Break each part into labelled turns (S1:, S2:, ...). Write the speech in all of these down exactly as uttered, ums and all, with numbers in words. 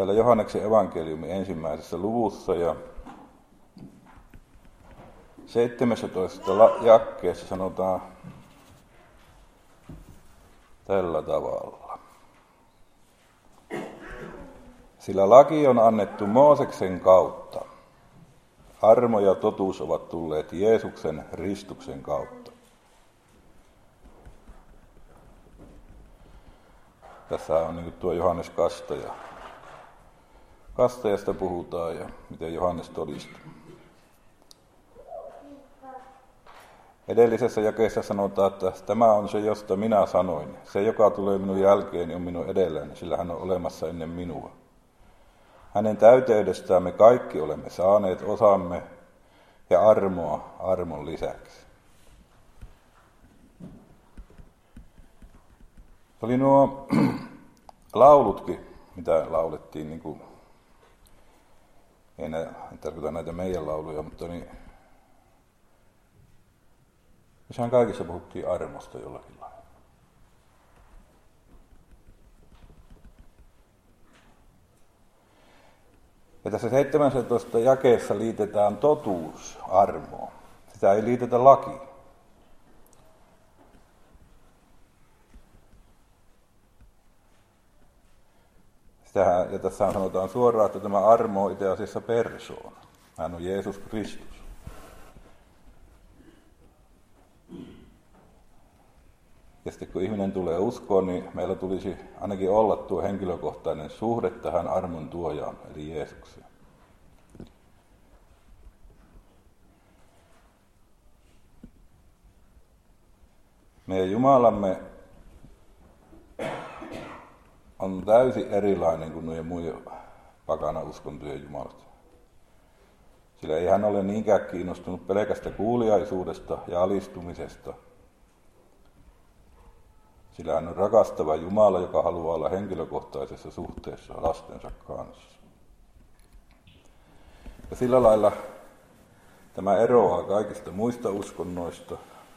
S1: täällä Johanneksen evankeliumin ensimmäisessä luvussa ja seitsemästoista jakeessa sanotaan tällä tavalla. Sillä laki on annettu Mooseksen kautta. Armo ja totuus ovat tulleet Jeesuksen ristuksen kautta. Tässä on niin kuin tuo Johannes Kastaja. Kastajasta puhutaan ja miten Johannes todistaa. Edellisessä jakeessa sanotaan, että tämä on se, josta minä sanoin. Se, joka tulee minun jälkeeni, on minun edelläni, sillä hän on olemassa ennen minua. Hänen täyteydestään me kaikki olemme saaneet osamme ja armoa armon lisäksi. Oli nuo laulutkin, mitä laulettiin, niin kuin, ei, nä, ei tarkoita näitä meidän lauluja, mutta niin, sehän kaikissa puhuttiin armosta jollakin lailla. Ja tässä seitsemästoista jakeessa liitetään totuus armoon. Sitä ei liitetä lakiin. Sitähän, ja tässä sanotaan suoraan, että tämä armo on itse asiassa persoona. Hän on Jeesus Kristus. Ja sitten kun ihminen tulee uskoon, niin meillä tulisi ainakin olla tuo henkilökohtainen suhde tähän armon tuojaan, eli Jeesukseen. Meidän Jumalamme on täysin erilainen kuin nuo muiden pakana uskontojen jumalat. Sillä ei hän ole niinkään kiinnostunut pelkästä kuuliaisuudesta ja alistumisesta. Sillä hän on rakastava Jumala, joka haluaa olla henkilökohtaisessa suhteessa lastensa kanssa. Ja sillä lailla tämä eroaa kaikista muista uskonnoista.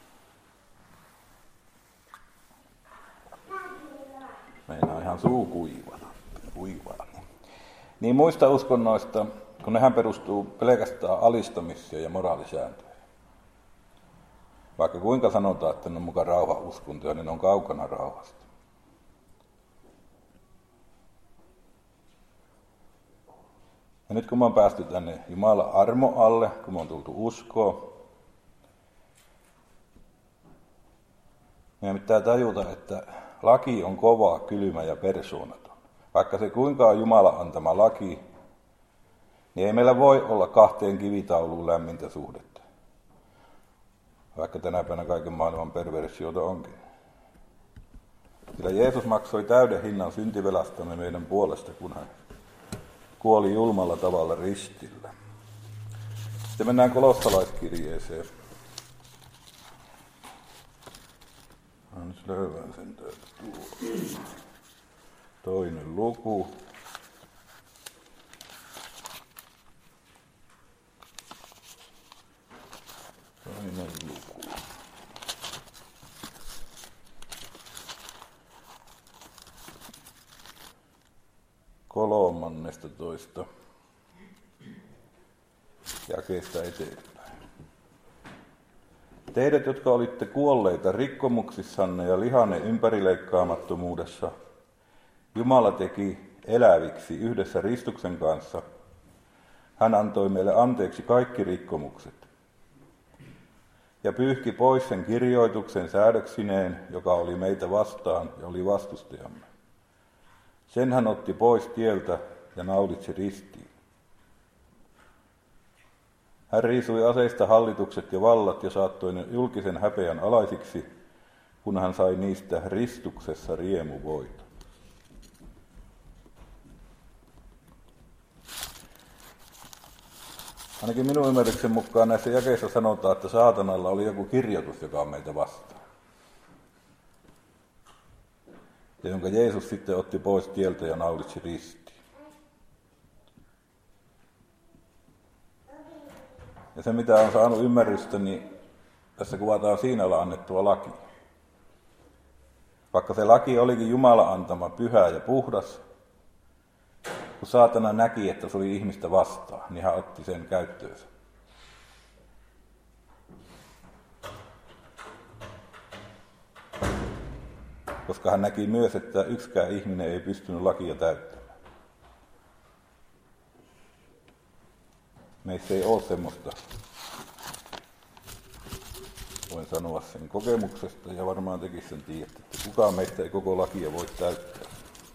S1: Meinaa ihan suu kuivana. kuivana. Niin muista uskonnoista, kun nehän perustuu pelkästään alistamiseen ja moraalisääntöihin. Vaikka kuinka sanotaan, että ne on mukaan rauhauskontoja, niin ne on kaukana rauhasta. Ja nyt kun me on päästy tänne Jumalan armo alle, kun me on tultu uskoon, meidän pitää tajuta, että laki on kova, kylmä ja persoonaton. Vaikka se kuinka on Jumalan antama laki, niin ei meillä voi olla kahteen kivitauluun lämmintä suhdetta. Vaikka tänä päivänä kaiken maailman perversioita onkin. Sillä Jeesus maksoi täyden hinnan syntivelastamme meidän puolesta, kun hän kuoli julmalla tavalla ristillä. Sitten mennään kolossalaiskirjeeseen. Mä nyt löydän sen täältä tuo. Toinen luku. Toinen luku. Kolmannesta toista jakeesta eteenpäin. Teidät, jotka olitte kuolleita rikkomuksissanne ja lihanne ympärileikkaamattomuudessa, Jumala teki eläviksi yhdessä Ristuksen kanssa. Hän antoi meille anteeksi kaikki rikkomukset ja pyyhki pois sen kirjoituksen säädöksineen, joka oli meitä vastaan ja oli vastustajamme. Sen hän otti pois tieltä ja naulitsi ristiin. Hän riisui aseista hallitukset ja vallat ja saattoi ne julkisen häpeän alaisiksi, kun hän sai niistä ristuksessa riemuvoiton. Ainakin minun ymmärryksen mukaan näissä jakeissa sanotaan, että saatanalla oli joku kirjoitus, joka on meitä vastaan. Ja jonka Jeesus sitten otti pois tieltä ja naulitsi ristiin. Ja se, mitä on saanut ymmärrystä, niin tässä kuvataan Siinailla annettua laki. Vaikka se laki olikin Jumalan antama pyhä ja puhdas, kun saatana näki, että se oli ihmistä vastaan, niin hän otti sen käyttöönsä. Koska hän näki myös, että yksikään ihminen ei pystynyt lakia täyttämään. Meissä ei ole semmoista, voin sanoa sen kokemuksesta ja varmaan tekin sen tiedätte, että kukaan meistä ei koko lakia voi täyttää.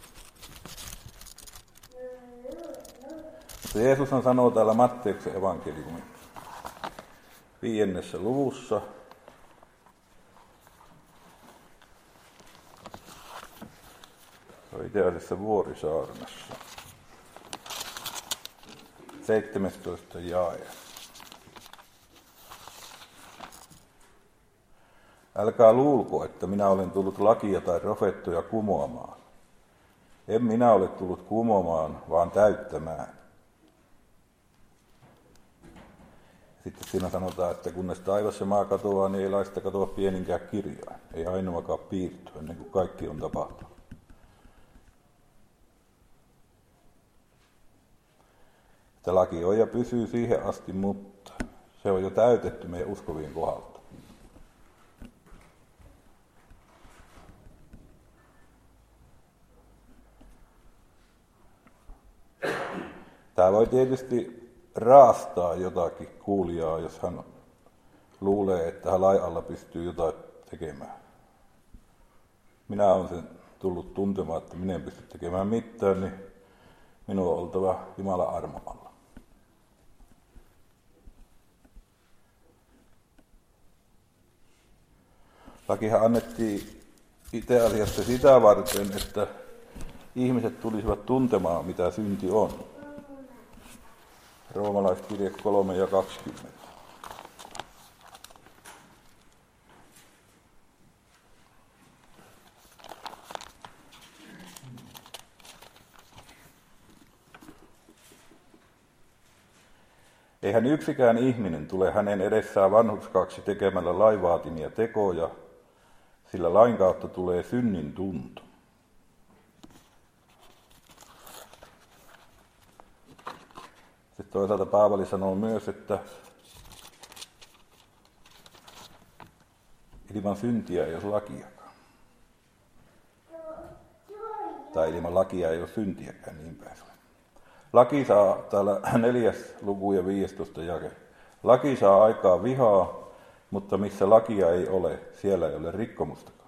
S1: Mutta Jeesus sanoo täällä Matteuksen evankeliumin viidennessä luvussa, se on itse asiassa Vuorisaarnassa, seitsemästoista jae. Älkää luulko, että minä olen tullut lakia tai profeettoja kumoamaan. En minä ole tullut kumoamaan, vaan täyttämään. Sitten siinä sanotaan, että kunnes taivas ja maa katoaa, niin ei laista katoa pieninkään kirjaan. Ei ainoakaan piirty, ennen kuin kaikki on tapahtunut. Että laki on ja pysyy siihen asti, mutta se on jo täytetty meidän uskovien kohdalta. Tämä voi tietysti raastaa jotakin kuulijaa, jos hän luulee, että hän lain alla pystyy jotain tekemään. Minä olen sen tullut tuntemaan, että minä en pysty tekemään mitään, niin minun on oltava Jumalan armon alla. Lakihan annettiin itse asiassa sitä varten, että ihmiset tulisivat tuntemaan, mitä synti on. Roomalaiskirje kolme ja kaksikymmentä. Eihän yksikään ihminen tule hänen edessään vanhurskaaksi tekemällä lain vaatimia tekoja, sillä lain kautta tulee synnin tunto. Sitten toisaalta Paavali sanoo myös, että ilman syntiä ei ole lakiakaan. Tai ilman lakia ei ole syntiäkään, niin päin. Laki saa, täällä neljäs luku ja viidestoista jake. Laki saa aikaa vihaa, mutta missä lakia ei ole, siellä ei ole rikkomustakaan.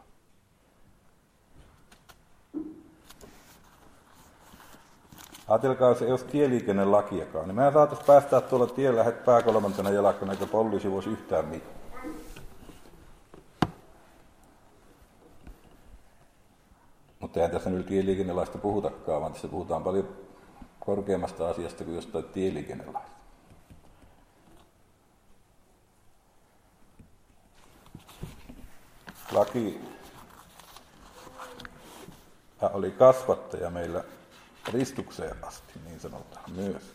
S1: Ajatelkaa, se ei olisi tieliikennelakiakaan, niin mehän saataisiin päästää tuolla tiellä heti pääkolmantena jalkana, eikä poliisi voisi yhtään mitään. Mutta eihän tässä nyt tieliikennelaista puhutakaan, vaan tässä puhutaan paljon korkeammasta asiasta kuin jostain tieliikennelaista. Laki oli kasvattaja meillä ristukseen asti, niin sanotaan myös.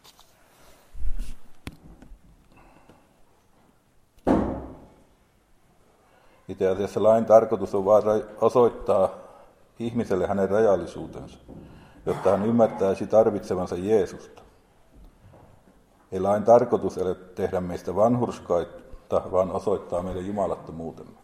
S1: Itse asiassa lain tarkoitus on vain osoittaa ihmiselle hänen rajallisuutensa, jotta hän ymmärtäisi tarvitsevansa Jeesusta. Ei lain tarkoitus ole tehdä meistä vanhurskaita, vaan osoittaa meille jumalattomuutemme.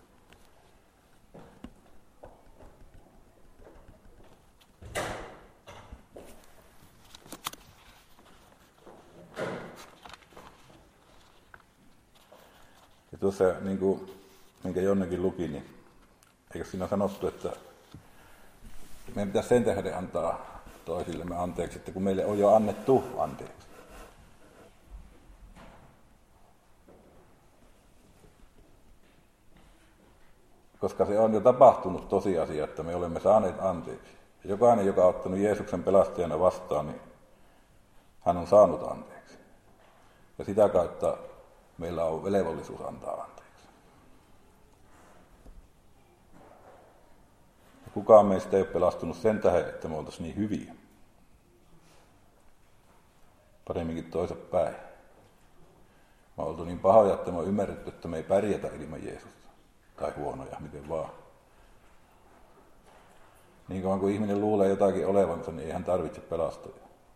S1: Ja tuossa, niin kuin, minkä Jonnekin luki, niin eikö siinä sanottu, että meidän pitäisi sen tähden antaa toisillemme anteeksi, että kun meille on jo annettu anteeksi. Koska se on jo tapahtunut tosiasia, että me olemme saaneet anteeksi. Ja jokainen, joka on ottanut Jeesuksen pelastajana vastaan, niin hän on saanut anteeksi. Ja sitä kautta meillä on velvollisuus antaa anteeksi. Ja kukaan meistä ei ole pelastunut sen tähden, että me oltaisiin niin hyviä. Paremminkin toiset päin. Me on oltu niin pahoja, että me on ymmärretty, että me ei pärjätä ilman Jeesusta. Tai huonoja, miten vaan. Niin kauan kuin ihminen luulee jotakin olevansa, niin ei hän tarvitse pelastajaa.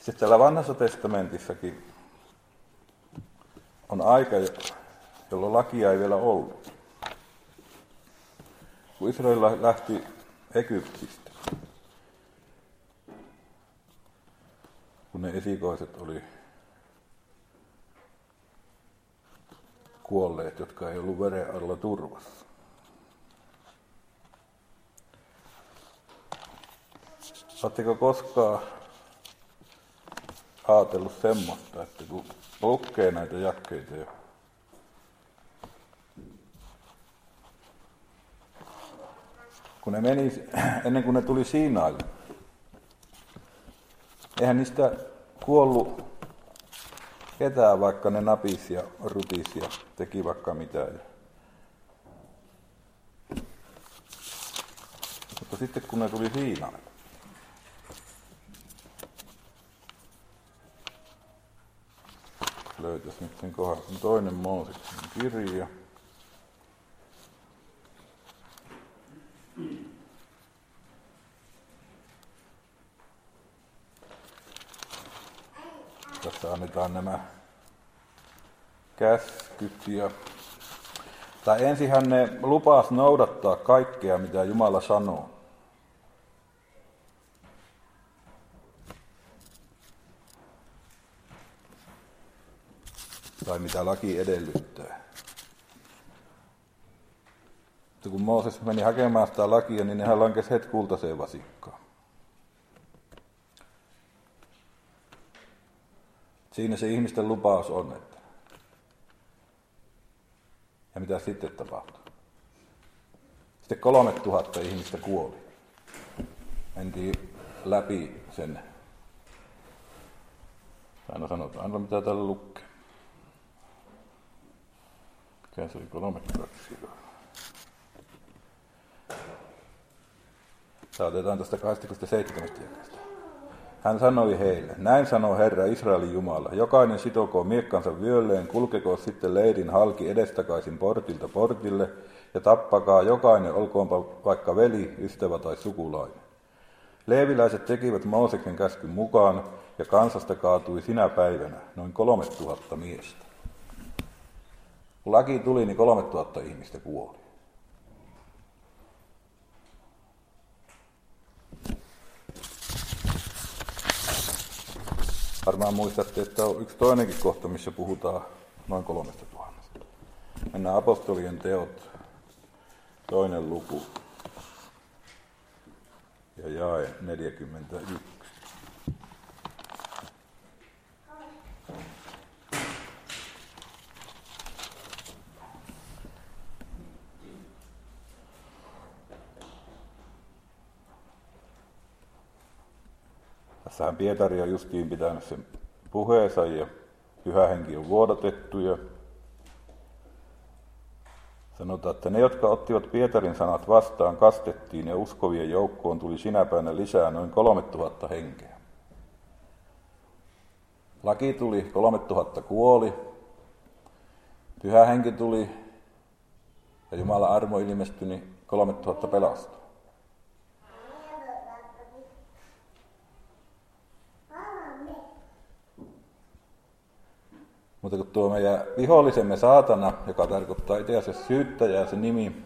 S1: Sitten täällä Vanhassa testamentissakin on aika, jolloin lakia ei vielä ollut. Kun Israel lähti Egyptistä, kun ne esikoiset oli kuolleet, jotka ei ollut veren alla turvassa. Oletteko koskaan ajatellut semmoista, että kun lukee näitä jakeita ja kun ne meni, ennen kuin ne tuli Siinaille, eihän niistä kuollut ketään, vaikka ne napisi ja rutisi ja teki vaikka mitään. Mutta sitten kun ne tuli Siinaille, löytäisi nyt sen kohdan, toinen Mooseksen kirja. Tässä annetaan nämä käskyt ja tai ensinhän ne lupas noudattaa kaikkea, mitä Jumala sanoo. Tai mitä laki edellyttää. Mutta kun Mooses meni hakemaan sitä lakia, niin nehän lankesi heti kultaiseen vasikkaan. Siinä se ihmisten lupaus on. Että ja mitä sitten tapahtui? Sitten kolme tuhatta ihmistä kuoli. Mentiin läpi sen. Aina sanotaan, aina mitä täällä lukee. Mikä se oli kolme kaksi? Tämä otetaan tästä kaksikymmentäseitsemän jakeesta. Hän sanoi heille, näin sanoo Herra Israelin Jumala, jokainen sitokoon miekkansa vyölleen, kulkekoo sitten leirin halki edestakaisin portilta portille, ja tappakaa jokainen, olkoonpa vaikka veli, ystävä tai sukulainen. Leeviläiset tekivät Mooseksen käskyn mukaan, ja kansasta kaatui sinä päivänä noin kolme tuhatta miestä. Kun laki tuli, niin kolme tuhatta ihmistä kuoli. Varmaan muistatte, että on yksi toinenkin kohta, missä puhutaan noin kolmesta tuhannesta. Mennään apostolien teot, toinen luku ja jae neljäkymmentäyksi. Tässähän Pietari on justiin pitänyt sen puheensa ja Pyhä Henki on vuodatettu ja sanotaan, että ne, jotka ottivat Pietarin sanat vastaan, kastettiin ja uskovien joukkoon tuli sinä päivänä lisää noin kolme tuhatta henkeä. Laki tuli, kolme tuhatta kuoli, Pyhä Henki tuli ja Jumalan armo ilmestyi, niin kolme tuhatta pelastui. Mutta kun tuo meidän vihollisemme saatana, joka tarkoittaa itse asiassa syyttäjää se nimi,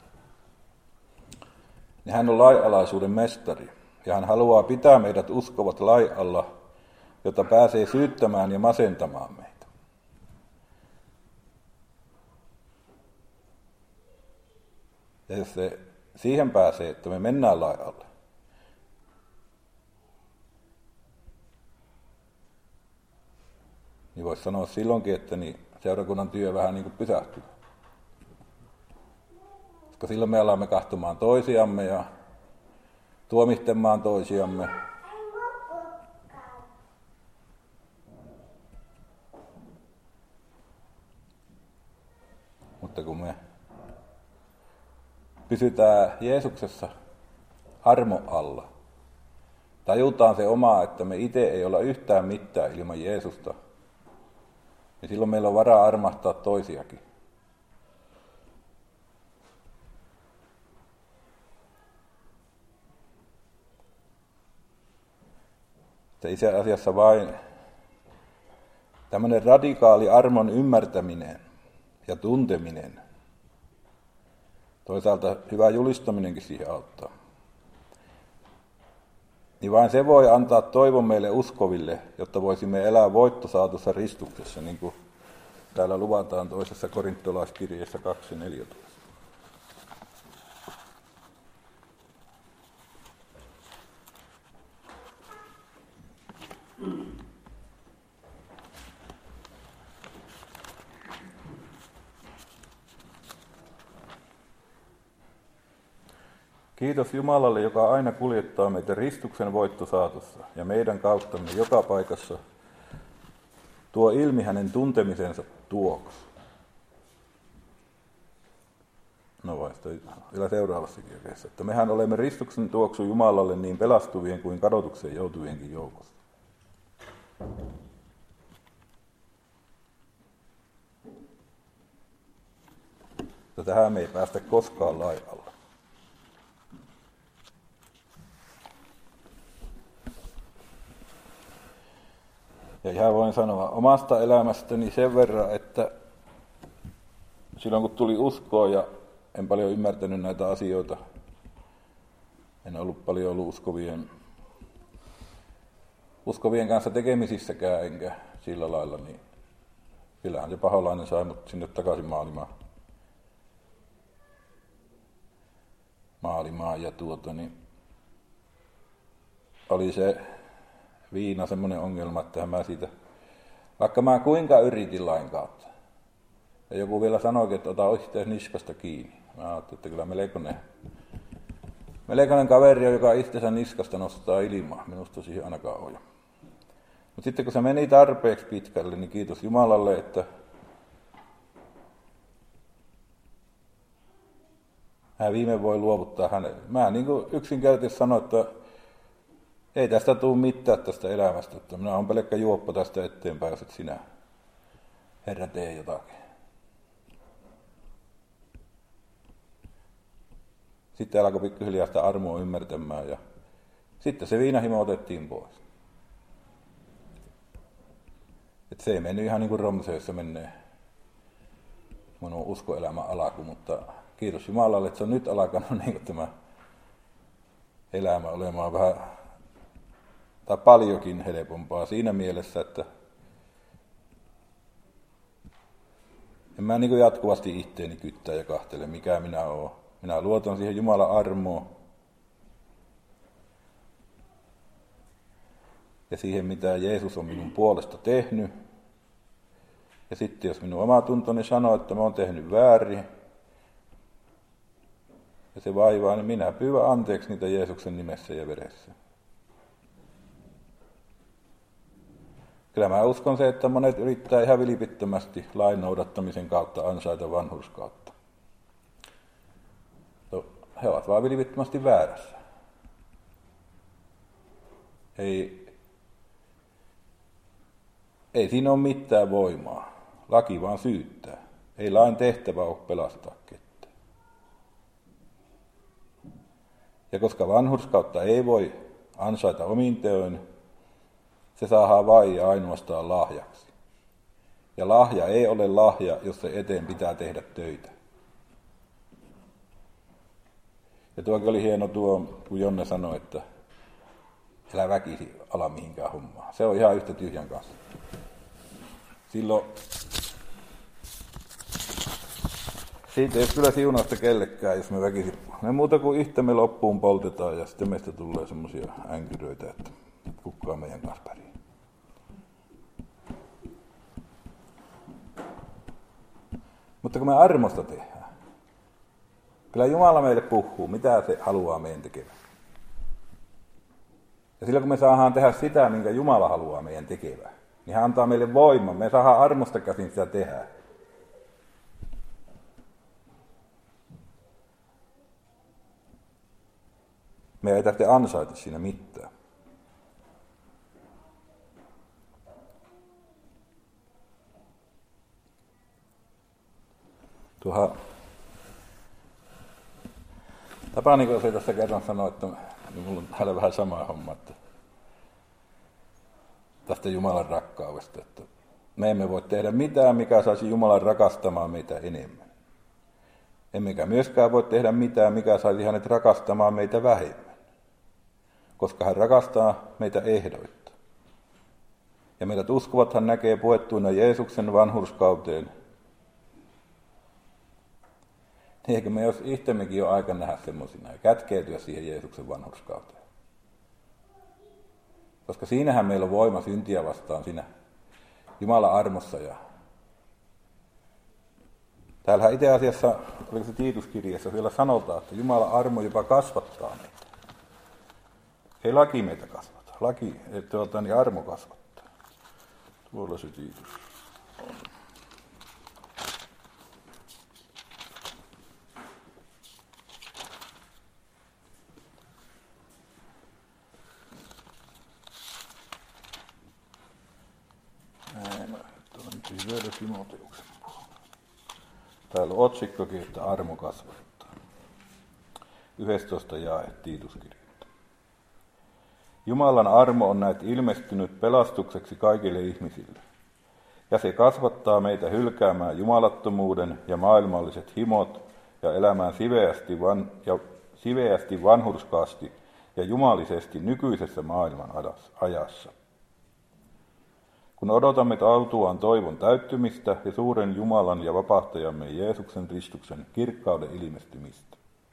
S1: niin hän on lainalaisuuden mestari. Ja hän haluaa pitää meidät uskovat lain alla, jotta pääsee syyttämään ja masentamaan meitä. Ja jos se siihen pääsee, että me mennään lain alle, niin voisi sanoa silloinkin, että niin seurakunnan työ vähän niin kuin pysähtyy. Koska silloin me alamme katsomaan toisiamme ja tuomittelemaan toisiamme. Mutta kun me pysytään Jeesuksessa armo alla, tajutaan se omaa, että me itse ei olla yhtään mitään ilman Jeesusta, niin silloin meillä on varaa armahtaa toisiakin. Se itse asiassa vain tämmöinen radikaali armon ymmärtäminen ja tunteminen, toisaalta hyvä julistaminenkin siihen auttaa, niin vain se voi antaa toivon meille uskoville, jotta voisimme elää voittosaatussa ristuksessa, niin kuin täällä luvataan toisessa korintolaiskirjeessä kaksi neljätoista. Kiitos Jumalalle, joka aina kuljettaa meitä ristuksen voittosaatossa ja meidän kauttamme joka paikassa tuo ilmi hänen tuntemisensa tuoksu. No vai sitten vielä seuraavassa kirjassa, että mehän olemme ristuksen tuoksu Jumalalle niin pelastuvien kuin kadotukseen joutuvienkin joukossa. Ja tähän me ei päästä koskaan lain alla. Ja ihan voin sanoa omasta elämästäni sen verran, että silloin kun tuli uskoa ja en paljon ymmärtänyt näitä asioita, en ollut paljon ollut uskovien, uskovien kanssa tekemisissäkään enkä sillä lailla, niin kyllähän se paholainen sai mut sinne takaisin maailmaan. Maailmaan ja tuota niin oli se viina semmoinen ongelma, että mä siitä, vaikka mä kuinka yritin lain kautta. Ja joku vielä sanoikin, että ota itseäsi niskasta kiinni. Mä ajattelin, että kyllä melkoinen, melkoinen kaveri on, joka itsensä niskasta nostaa ilmaa. Minusta siihen ainakaan ole. Mutta sitten kun se meni tarpeeksi pitkälle, niin kiitos Jumalalle, että hän viime voi luovuttaa hänelle. Mä niin kuin yksinkertaisesti sanoin, että ei tästä tule mitään tästä elämästä, että minä olen pelkkä juoppo tästä eteenpäin, jos et sinä, Herra, tee jotakin. Sitten alkoi pikkuhiljaa sitä armoa ymmärtämään ja sitten se viinahimo otettiin pois. Et se ei mennyt ihan niin kuin Romseessa menee minun uskoelämän alku, mutta kiitos Jumalalle, että se on nyt alkanut niin kuin tämä elämä olemaan vähän tai paljonkin helpompaa siinä mielessä, että en mä niin kuin jatkuvasti itteeni kyttää ja kahtele, mikä minä olen. Minä luotan siihen Jumalan armoon ja siihen, mitä Jeesus on minun puolesta tehnyt. Ja sitten jos minun oma tuntoni sanoo, että mä oon tehnyt väärin ja se vaivaa, niin minä pyydän anteeksi niitä Jeesuksen nimessä ja veressä. Kyllä mä uskon se, että monet yrittää ihan vilpittömästi lain noudattamisen kautta ansaita vanhurskautta. No, he ovat vaan vilpittömästi väärässä. Ei, ei siinä ole mitään voimaa. Laki vaan syyttää. Ei lain tehtävä ole pelastaa ketään. Ja koska vanhurskautta ei voi ansaita omin teoin, se saadaan vain ja ainoastaan lahjaksi. Ja lahja ei ole lahja, jos se eteen pitää tehdä töitä. Ja tuokin oli hieno tuo, kun Jonne sanoi, että älä väkisi ala mihinkään hommaa. Se on ihan yhtä tyhjän kanssa. Silloin siitä ei ole kyllä siunausta kellekään, jos me väkisin. Me muuta kuin itsemme loppuun poltetaan ja sitten meistä tulee semmoisia änkyröitä, että kukaan meidän kanssa pärjää. Mutta kun me armosta tehdään, kyllä Jumala meille puhuu, mitä se haluaa meidän tekevän. Ja silloin kun me saadaan tehdä sitä, minkä Jumala haluaa meidän tekevän, niin hän antaa meille voiman. Me saadaan armosta käsin sitä tehdä. Me ei tarvitse ansaita siinä mitään. Tuohan Tapani, kun se tässä kerran sanoi, että niin mulla on täällä vähän sama homma, että tästä Jumalan rakkaudesta, että me emme voi tehdä mitään, mikä saisi Jumalan rakastamaan meitä enemmän. Emmekä myöskään voi tehdä mitään, mikä saisi hänet rakastamaan meitä vähemmän, koska hän rakastaa meitä ehdoitta. Ja meidät uskovat hän näkee puettuina Jeesuksen vanhurskauteen. Eikö me jos itsemmekin ole aika nähdä semmoisina ja kätkeytyä siihen Jeesuksen vanhurskauteen? Koska siinähän meillä on voima syntiä vastaan, siinä Jumalan armossa. Ja täällähän itse asiassa, oliko se Tiituskirjassa, vielä sanotaan, että Jumalan armo jopa kasvattaa meitä. Ei laki meitä kasvata, laki, tuota, niin armo kasvattaa. Tuolla se Tiitus on. Täällä on otsikkokin, että armo kasvattaa. yhdestoista jae Tiituskirjasta. Jumalan armo on näet ilmestynyt pelastukseksi kaikille ihmisille, ja se kasvattaa meitä hylkäämään jumalattomuuden ja maailmalliset himot ja elämään siveästi, van, ja siveästi vanhurskaasti ja jumalisesti nykyisessä maailman ajassa. Kun odotamme autuaan toivon täyttymistä ja suuren Jumalan ja vapahtajamme Jeesuksen Kristuksen kirkkauden ilmestymistä.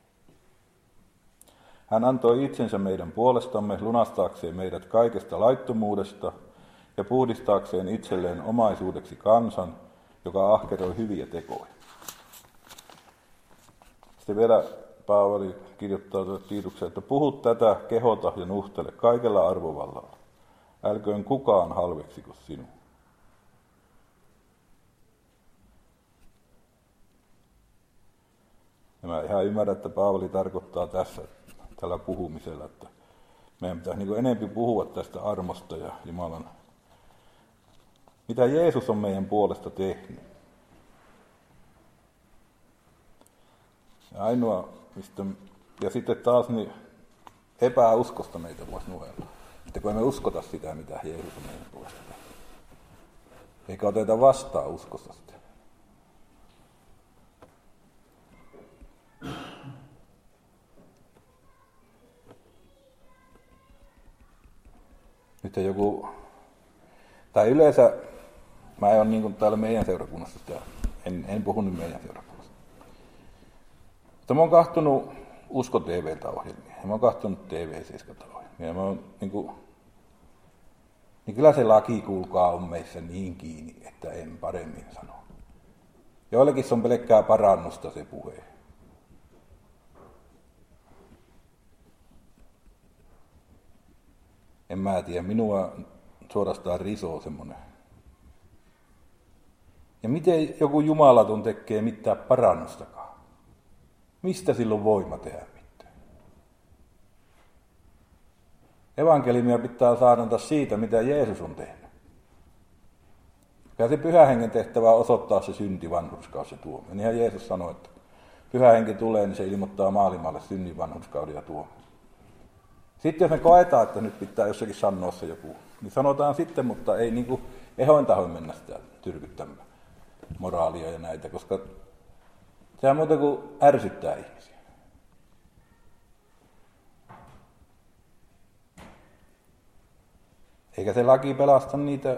S1: Hän antoi itsensä meidän puolestamme lunastaakseen meidät kaikesta laittomuudesta ja puhdistaakseen itselleen omaisuudeksi kansan, joka ahkeroi hyviä tekoja. Sitten vielä Paavali kirjoittaa Tiitukseen, että puhu tätä, kehota ja nuhtele kaikella arvovallalla. Älköön kukaan halveksiko sinua. Ja mä ihan ymmärrän, että Paavali tarkoittaa tässä tällä puhumisella, että meidän pitäisi niin kuin enemmän puhua tästä armosta ja Jumalan, mitä Jeesus on meidän puolesta tehnyt. Ja ainoa, mistä, ja sitten taas niin epäuskosta meitä voisi nuhella. Että kun emme uskota sitä, mitä Jeesus on meidän puolesta tehnyt. Eikä oteta vastaan uskosta sitä. Nyt joku, tai yleensä, mä en ole niin kuin täällä meidän seurakunnassa sitä, en, en puhu nyt meidän seurakunnassa. Mutta mä oon kahtonut Usko T V:ltä ohjelmia, ja mä oon kahtonut T V seitsemän ohjelmia, ja mä oon niin kuin, niin kyllä se laki, kuulkaa, on meissä niin kiinni, että en paremmin sano. Joillekin se on pelkkää parannusta se puhe. En mä tiedä, minua suorastaan risoo semmoinen. Ja miten joku jumalaton tekee mitään parannustakaan? Mistä silloin voima tehdä mitään? Evankeliumia pitää saarnata siitä, mitä Jeesus on tehnyt. Ja se Pyhän Hengen tehtävä on osoittaa se synti, vanhurskaus ja tuomio. Niinhän Jeesus sanoi, että Pyhä Henki tulee, niin se ilmoittaa maailmalle synnin, vanhurskauden ja tuomio. Sitten jos me koetaan, että nyt pitää jossakin sanoa se joku, niin sanotaan sitten, mutta ei niin kuin ehoin tahoin mennä sitä tyrkyttämään moraalia ja näitä, koska sehän muuta kuin ärsyttää ihmisiä. Eikä se laki pelasta niitä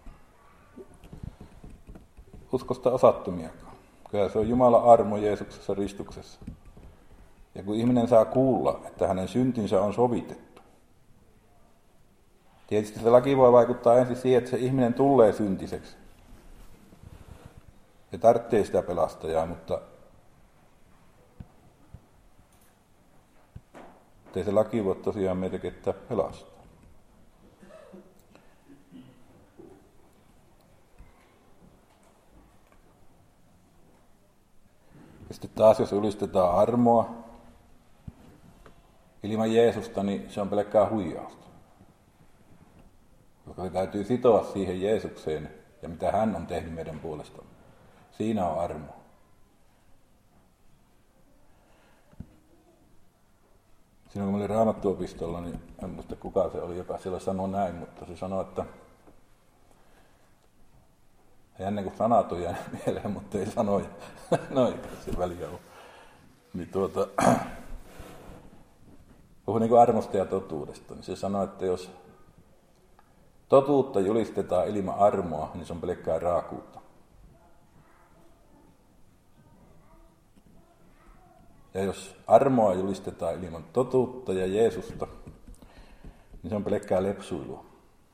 S1: uskosta osattomiakaan. Kyllä se on Jumalan armo Jeesuksessa ristuksessa. Ja kun ihminen saa kuulla, että hänen syntinsä on sovitettu. Tietysti se laki voi vaikuttaa ensin siihen, että se ihminen tulee syntiseksi. Se tarvitsee sitä pelastajaa, mutta ei se laki voi tosiaan meitä ketään pelastaa. Ja sitten taas, jos ylistetään armoa ilman Jeesusta, niin se on pelkkää huijausta. Koska se täytyy sitoa siihen Jeesukseen ja mitä hän on tehnyt meidän puolestamme. Siinä on armo. Silloin kun mä olin Raamattuopistolla, niin en muista kuka se oli, joka siellä sanoi näin, mutta se sanoi, että ennen kuin sanat on jäänyt mieleen, mutta ei sanoja. No ei se väliä ole. Niin tuota, puhuu niin kuin armosta ja totuudesta. Niin se sanoo, että jos totuutta julistetaan ilman armoa, niin se on pelkkää raakuutta. Ja jos armoa julistetaan ilman totuutta ja Jeesusta, niin se on pelkkää lepsuilua.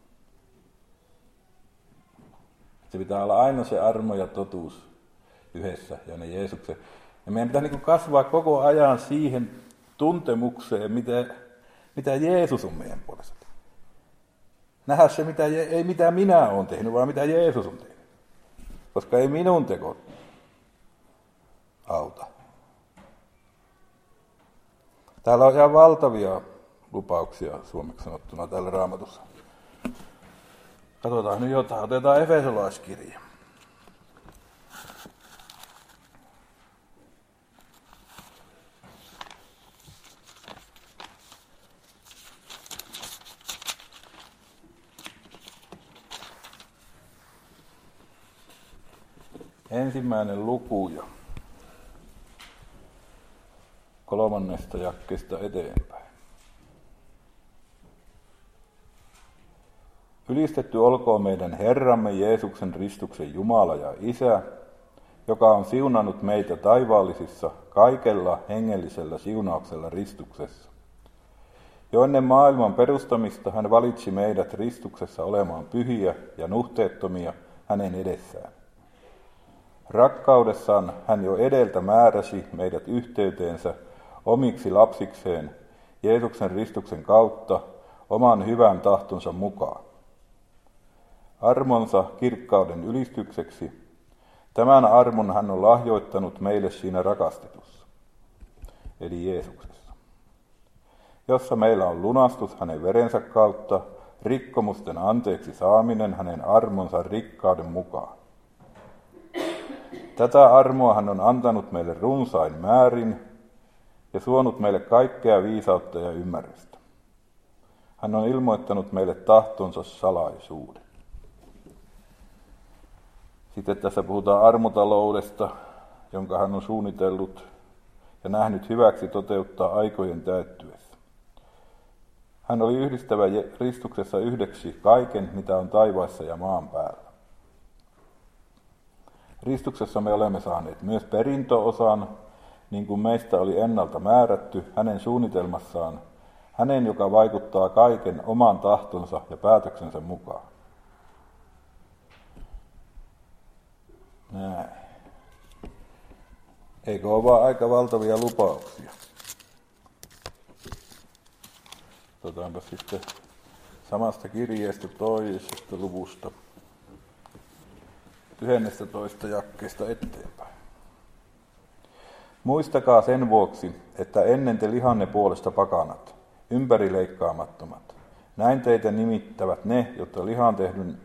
S1: Se pitää olla aina se armo ja totuus yhdessä ja ne Jeesuksen. Ja meidän pitää niin kasvaa koko ajan siihen tuntemukseen, mitä, mitä Jeesus on meidän puolesta. Nähdä se, mitä, ei mitä minä olen tehnyt, vaan mitä Jeesus on tehnyt. Koska ei minun teko auta. Täällä on ihan valtavia lupauksia suomeksi sanottuna täällä Raamatussa. Katsotaan nyt jotain. Otetaan Efesolaiskirja. Ensimmäinen luku ja kolmannesta jakkeesta eteenpäin. Ylistetty olkoon meidän Herramme Jeesuksen Kristuksen Jumala ja Isä, joka on siunannut meitä taivaallisissa kaikella hengellisellä siunauksella ristuksessa. Jo ennen maailman perustamista hän valitsi meidät ristuksessa olemaan pyhiä ja nuhteettomia hänen edessään. Rakkaudessaan hän jo edeltä määräsi meidät yhteyteensä omiksi lapsikseen Jeesuksen ristuksen kautta oman hyvän tahtonsa mukaan. Armonsa kirkkauden ylistykseksi, tämän armon hän on lahjoittanut meille siinä rakastetussa, eli Jeesuksessa, jossa meillä on lunastus hänen verensä kautta, rikkomusten anteeksi saaminen hänen armonsa rikkauden mukaan. Tätä armoa hän on antanut meille runsain määrin ja suonut meille kaikkea viisautta ja ymmärrystä. Hän on ilmoittanut meille tahtonsa salaisuuden. Sitten tässä puhutaan armotaloudesta, jonka hän on suunnitellut ja nähnyt hyväksi toteuttaa aikojen täyttyessä. Hän oli yhdistävä Kristuksessa yhdeksi kaiken, mitä on taivaissa ja maan päällä. Kristuksessa me olemme saaneet myös perintöosan, niin kuin meistä oli ennalta määrätty hänen suunnitelmassaan, hänen, joka vaikuttaa kaiken oman tahtonsa ja päätöksensä mukaan. Näin. Eikö ole vaan aika valtavia lupauksia? Otaanpa sitten samasta kirjeestä toisesta luvusta, yhdennestätoista jakkeesta eteenpäin. Muistakaa sen vuoksi, että ennen te lihanne puolesta pakanat, ympärileikkaamattomat. Näin teitä nimittävät ne, jotka lihaan tehdyn,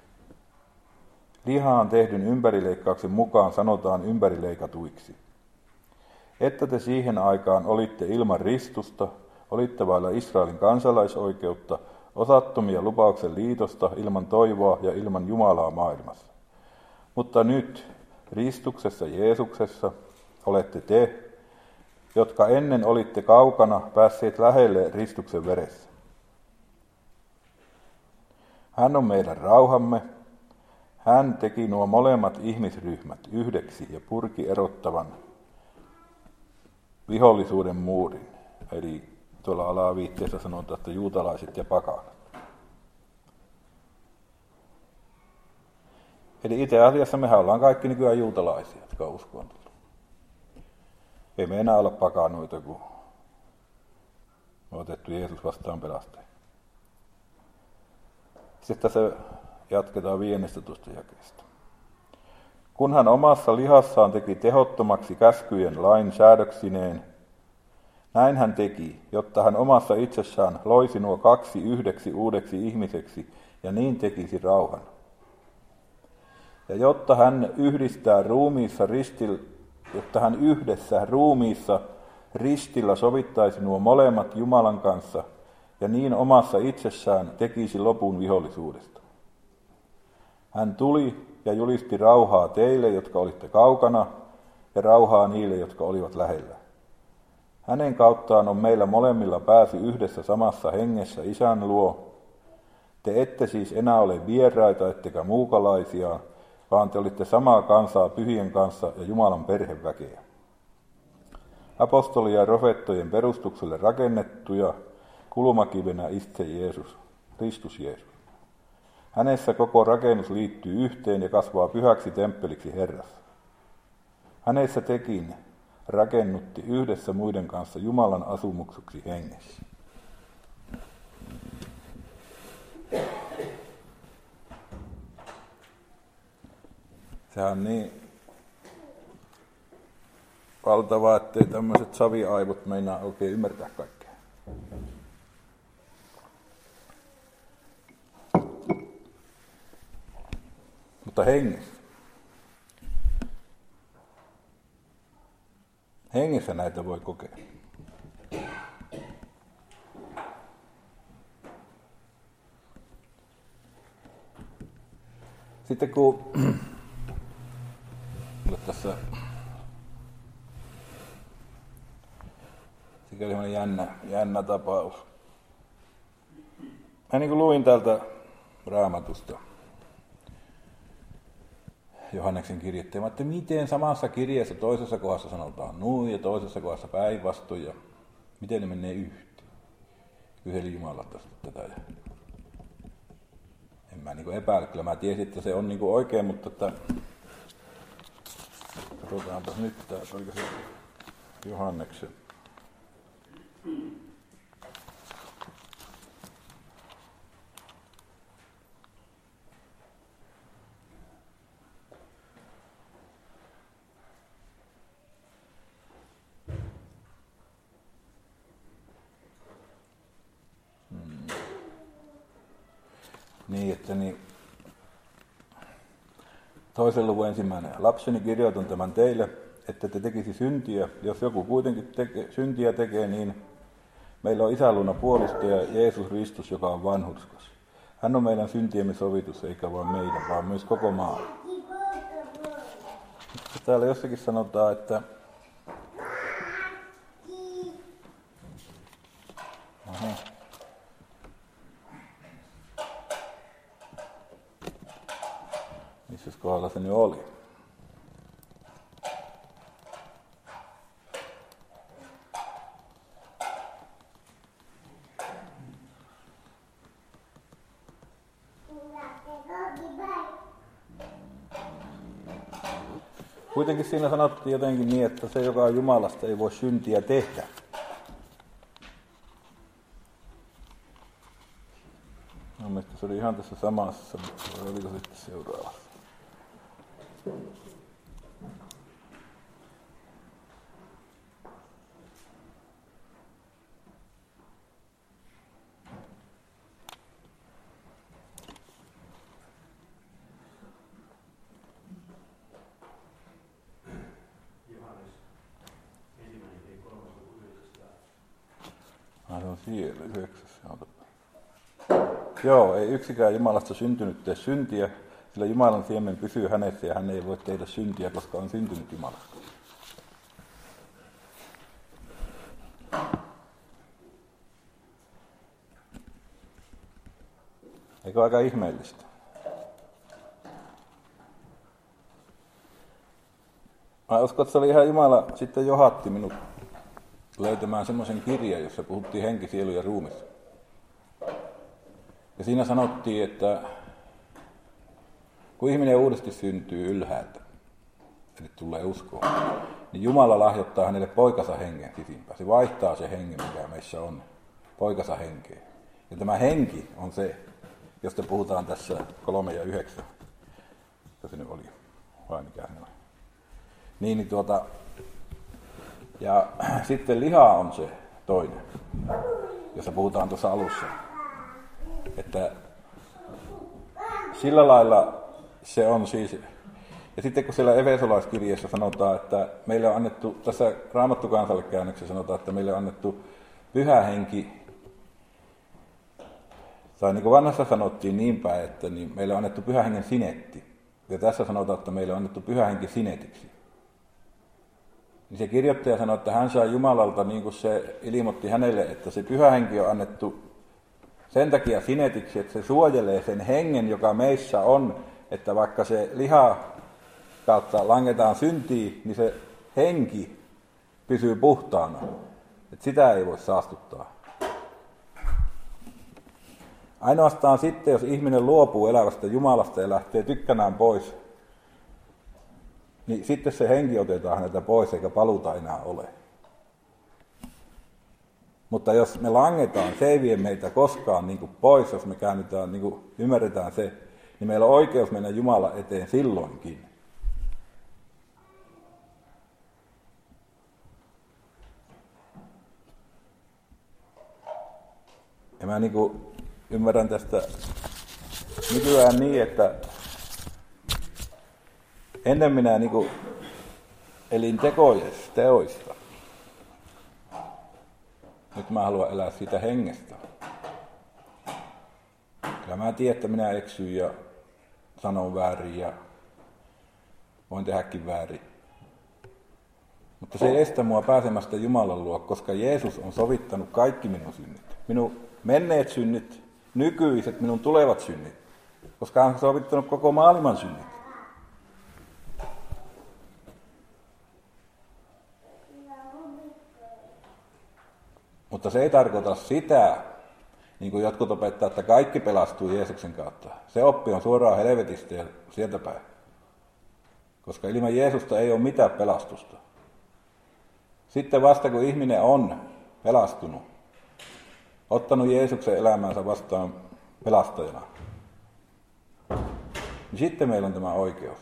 S1: lihaan tehdyn ympärileikkauksen mukaan sanotaan ympärileikatuiksi. Että te siihen aikaan olitte ilman ristusta, olitte vailla Israelin kansalaisoikeutta, osattomia lupauksen liitosta, ilman toivoa ja ilman Jumalaa maailmassa. Mutta nyt ristuksessa Jeesuksessa olette te, jotka ennen olitte kaukana, päässeet lähelle ristuksen veressä. Hän on meidän rauhamme. Hän teki nuo molemmat ihmisryhmät yhdeksi ja purki erottavan vihollisuuden muurin. Eli tuolla alaviitteessä sanotaan, että juutalaiset ja pakanat. Eli itse asiassa mehän ollaan kaikki nykyään juutalaisia, jotka uskoon tullut. Ei me enää olla pakanoita, kun me otettu Jeesus vastaan pelastajana. Sitten tässä jatketaan viidennestätoista jakeesta. Kun hän omassa lihassaan teki tehottomaksi käskyjen lain säädöksineen, näin hän teki, jotta hän omassa itsessään loisi nuo kaksi yhdeksi uudeksi ihmiseksi ja niin tekisi rauhan. Ja jotta hän yhdistää ruumiissa ristillä, jotta hän yhdessä ruumiissa ristillä sovittaisi nuo molemmat Jumalan kanssa ja niin omassa itsessään tekisi lopun vihollisuudesta. Hän tuli ja julisti rauhaa teille, jotka olitte kaukana, ja rauhaa niille, jotka olivat lähellä. Hänen kauttaan on meillä molemmilla pääsy yhdessä samassa hengessä Isän luo. Te ette siis enää ole vieraita, ettekä muukalaisia, vaan te olitte samaa kansaa pyhien kanssa ja Jumalan perheväkeä. Apostolien ja profeettojen perustukselle rakennettuja, kulmakivenä itse Jeesus, Kristus Jeesus. Hänessä koko rakennus liittyy yhteen ja kasvaa pyhäksi temppeliksi Herrassa. Hänessä tekin rakennutti yhdessä muiden kanssa Jumalan asumukseksi hengessä. Sehän on niin valtavaa, ettei tämmöiset saviaivot meinaa oikein ymmärtää kaikkea. Mutta hengessä. Hengessä näitä voi kokea. Sitten kun tässä sikäli oli jännä, jännä tapaus. Mä niin kuin luin täältä Raamatusta Johanneksen kirjetteen, että miten samassa kirjeessä toisessa kohdassa sanotaan nuin ja toisessa kohdassa päinvastoin ja miten ne menee yhteen. Kyseli Jumalalta tätä. En mä niin epäile, kyllä mä tiesin, että se on niin oikein, mutta että katsotaanpa nyt, että oliko se Johanneksen. Niin, että niin, toisen luvun ensimmäinen. Lapseni, kirjoitan tämän teille, että te tekisi syntiä. Jos joku kuitenkin teke, syntiä tekee, niin meillä on Isän luona puolustaja Jeesus Kristus, joka on vanhurskas. Hän on meidän syntiemme sovitus, eikä vain meidän, vaan myös koko maa. Täällä jossakin sanotaan, että Aha. Missäs kohdalla se nyt oli? Kuitenkin siinä sanottiin jotenkin niin, että se, joka on Jumalasta, ei voi syntiä tehdä. No, mielestäni se oli ihan tässä samassa, mutta oliko sitten seuraavassa? Ah, se on siellä, yhdeksäs. Joo, ei yksikään Jumalasta syntynyt tee syntiä, sillä Jumalan siemen pysyy hänessä ja hän ei voi tehdä syntiä, koska on syntynyt Jumalasta. Eikö aika ihmeellistä? Mä uskon, että se oli ihan Jumala sitten johatti minut löytämään semmoisen kirjan, jossa puhuttiin henki, sielu ja ruumis. Ja siinä sanottiin, että kun ihminen uudesti syntyy ylhäältä, eli tulee uskoon, niin Jumala lahjoittaa hänelle poikansa hengen sisimpään. Se vaihtaa se hengen, mikä meissä on, poikansa henkeen. Ja tämä henki on se, josta puhutaan tässä kolme ja yhdeksän. Mitä se nyt oli? Vai mikä se on? Niin, niin tuota, ja sitten liha on se toinen, jossa puhutaan tuossa alussa. Että sillä lailla se on siis, ja sitten kun siellä Efesolaiskirjeessä sanotaan, että meille on annettu, tässä Raamattu-kansalle käännöksessä sanotaan, että meille on annettu pyhä henki, tai niin kuin vanhassa sanottiin niin päin, että niin meille on annettu pyhä hengen sinetti. ja tässä sanotaan, että meille on annettu Pyhä Henki sinetiksi. Niin se kirjoittaja sanoi, että hän sai Jumalalta, niin kuin se ilmoitti hänelle, että se Pyhä Henki on annettu sen takia sinetiksi, että se suojelee sen hengen, joka meissä on, että vaikka se liha kautta langetaan syntiin, niin se henki pysyy puhtaana. Että sitä ei voi saastuttaa. Ainoastaan sitten, jos ihminen luopuu elävästä Jumalasta ja lähtee tykkänään pois, niin sitten se henki otetaan häneltä pois, eikä paluuta enää ole. Mutta jos me langetaan, se ei vie meitä koskaan niin kuin pois, jos me käännytään, niin kuin ymmärretään se, niin meillä on oikeus mennä Jumalan eteen silloinkin. Ja mä niin kuin ymmärrän tästä nykyään niin, että ennen minä niin kuin elin tekojes, teoista. Nyt mä haluan elää siitä hengestä. Kyllä mä tiedän, että minä eksyn ja sanon väärin ja voin tehdäkin väärin. Mutta se ei estä mua pääsemästä Jumalan luo, koska Jeesus on sovittanut kaikki minun synnit. Minun menneet synnit, nykyiset, minun tulevat synnit. Koska hän on sovittanut koko maailman synnit. Mutta se ei tarkoita sitä, niin kuin jotkut opettaa, että kaikki pelastuu Jeesuksen kautta. Se oppi on suoraan helvetistä ja sieltä päin. Koska ilman Jeesusta ei ole mitään pelastusta. Sitten vasta kun ihminen on pelastunut, ottanut Jeesuksen elämänsä vastaan pelastajana, niin sitten meillä on tämä oikeus.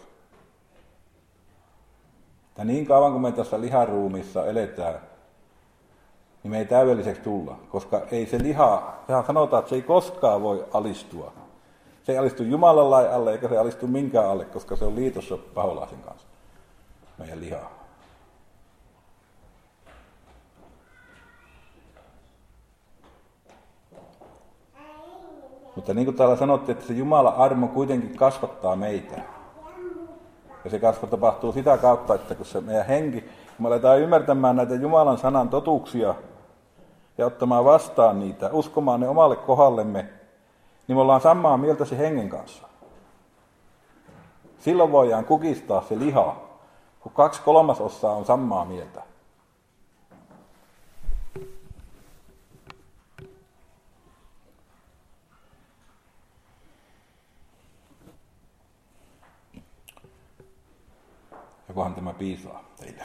S1: Ja niin kauan kuin me tässä liharuumissa eletään, niin me ei täydelliseksi tulla, koska ei se liha, sehän sanotaan, että se ei koskaan voi alistua. Se ei alistu Jumalan lain alle, eikä se alistu minkään alle, koska se on liitossa paholaisen kanssa, meidän liha. Mutta niin kuin täällä sanottiin, että se Jumalan armo kuitenkin kasvattaa meitä. Ja se kasvu tapahtuu sitä kautta, että kun se meidän henki, kun me aletaan ymmärtämään näitä Jumalan sanan totuuksia ja ottamaan vastaan niitä, uskomaan ne omalle kohdallemme, niin me ollaan samaa mieltä se hengen kanssa. Silloin voidaan kukistaa se liha, kun kaksi kolmasosaa on samaa mieltä. Jokohan tämä piisaa teille.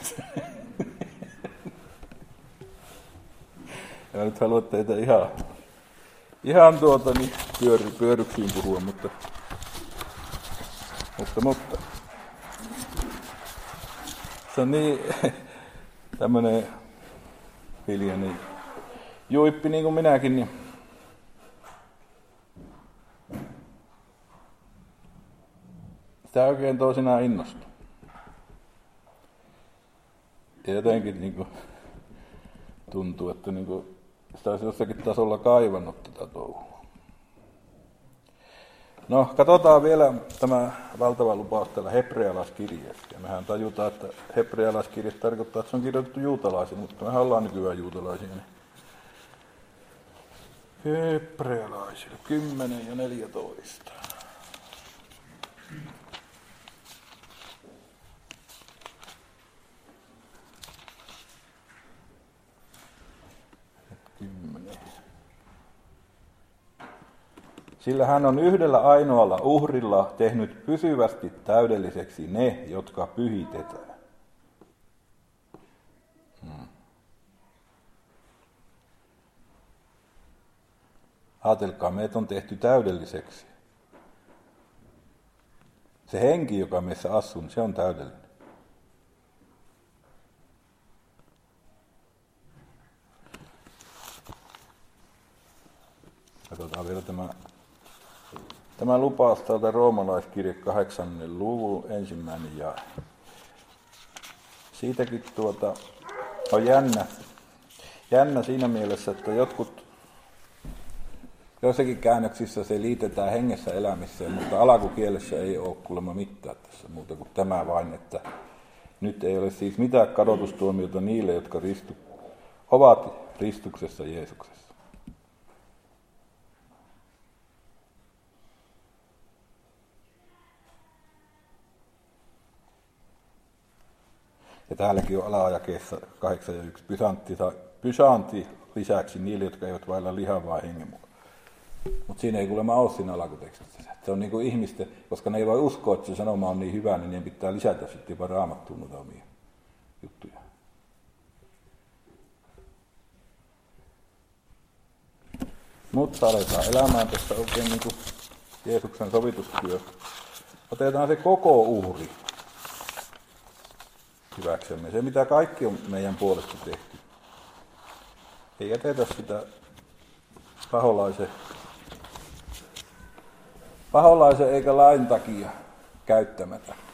S1: Ja nyt haluan teitä ihan, ihan tuota, niin pyöry, pyöryksiin puhua, mutta, mutta, mutta. Se on niin tämmönen hiljainen juippi niin kuin minäkin, niin sitä oikein toisinaan innostuu. Ja jotenkin niin kuin tuntuu, että niin kuin sitä olisi jossakin tasolla kaivannut tätä touhua. No, katsotaan vielä tämä valtava lupaus täällä hebrealaiskirjeessä. Ja mehän tajutaan, että hebrealaiskirje tarkoittaa, että se on kirjoitettu juutalaisille, mutta mehän ollaan nykyään juutalaisia. Niin hebrealaisille kymmenen ja neljätoista. Sillä hän on yhdellä ainoalla uhrilla tehnyt pysyvästi täydelliseksi ne, jotka pyhitetään. Hmm. Ajatelkaa, meitä on tehty täydelliseksi. Se henki, joka meissä asuu, se on täydellinen. Katsotaan vielä tämä, tämä lupaus täältä roomalaiskirje kahdeksannen luvun ensimmäinen jae. Siitäkin tuota, on jännä, jännä siinä mielessä, että jotkut Joissakin käännöksissä se liitetään hengessä elämiseen, mutta alkukielessä ei ole kuulemma mitään tässä muuta kuin tämä vain, että nyt ei ole siis mitään kadotustuomiota niille, jotka ristu, ovat ristuksessa Jeesuksessa. Ja täälläkin on ala-jakeessa kahdeksan ja yksi pysantti, pysantti lisäksi niille, jotka eivät vailla lihavaa hengen mukaan. Mutta siinä ei kuulemma ole siinä alkutekstissä. Se on niin kuin ihmisten, koska ne ei voi uskoa, että se sanoma on niin hyvä, niin niiden pitää lisätä sitten jopa Raamattuun noita omia juttuja. Mutta aletaan elämään tässä oikein niin kuin Jeesuksen sovitustyö. Otetaan se koko uhri hyväksemme. Se, mitä kaikki on meidän puolesta tehty. Ei jätetä sitä paholaisen, paholaisen eikä lain takia käyttämättä.